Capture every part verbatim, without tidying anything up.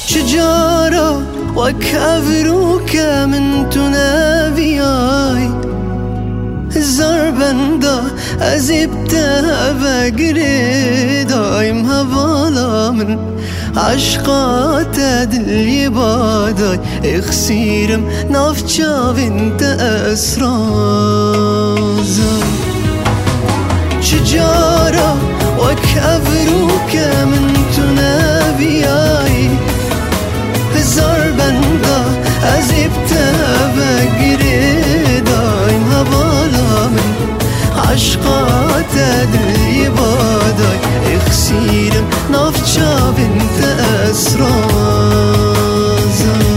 شجارة وكافروك من تنافياي زربندا أزبتها بقري دايم هفالا من عشقات دلي باداي اخسيرم نافچا وانت أسرازاي شجارة وكافروك من تنافياي زربندا أزبتها بقري دايم هفالا من عشقات دلي باداي اخسيرم نافچا وانت أسرازاي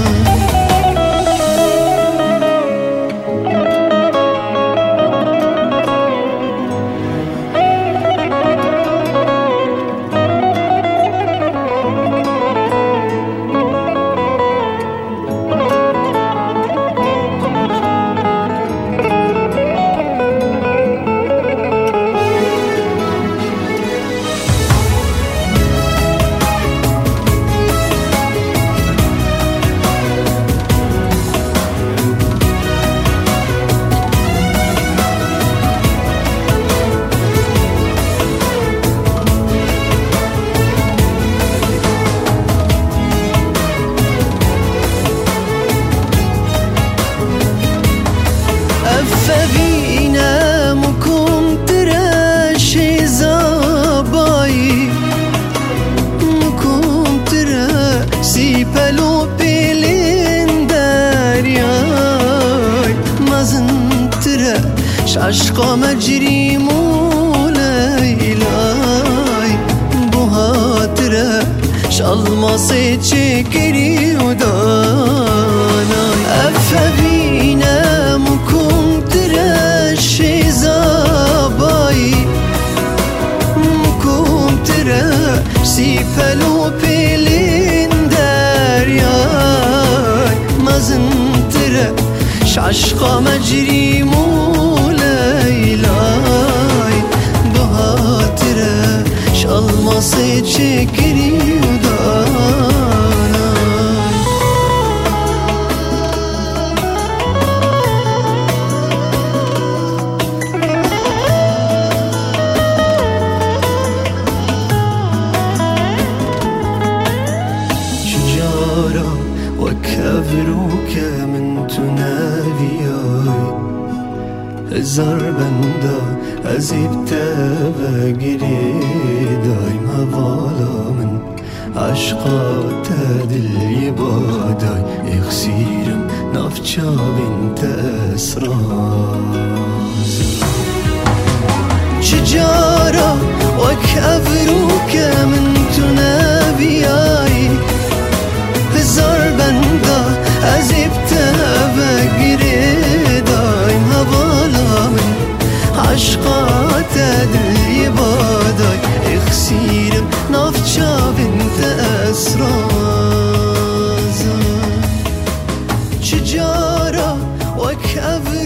فبينا مكم تراشي زاباي مكم تراشي بلو بيلين دارياي مازن تراش عشقا مجري مولايلاي بوها تراش الماسي تشكري وداناي أفبينا مكم تراشي زاباي مكم تراشي بلو بيلين دارياي مازن تراش عشقا مجري مولايلاي بها تراش الماسي تشكري وداناي وكافروك من تنافياي زربندا أزبتا بقري دايم هفالا من عشقات دلي باداي اخسيرم نافچا وانت أسراز شجارة وكافروك من تنافياي زربندا أزبتها بقري دايم هفالا من عشقات دلي باداي اخسيرم نافچا وانت أسرازاي شجارة وكافروك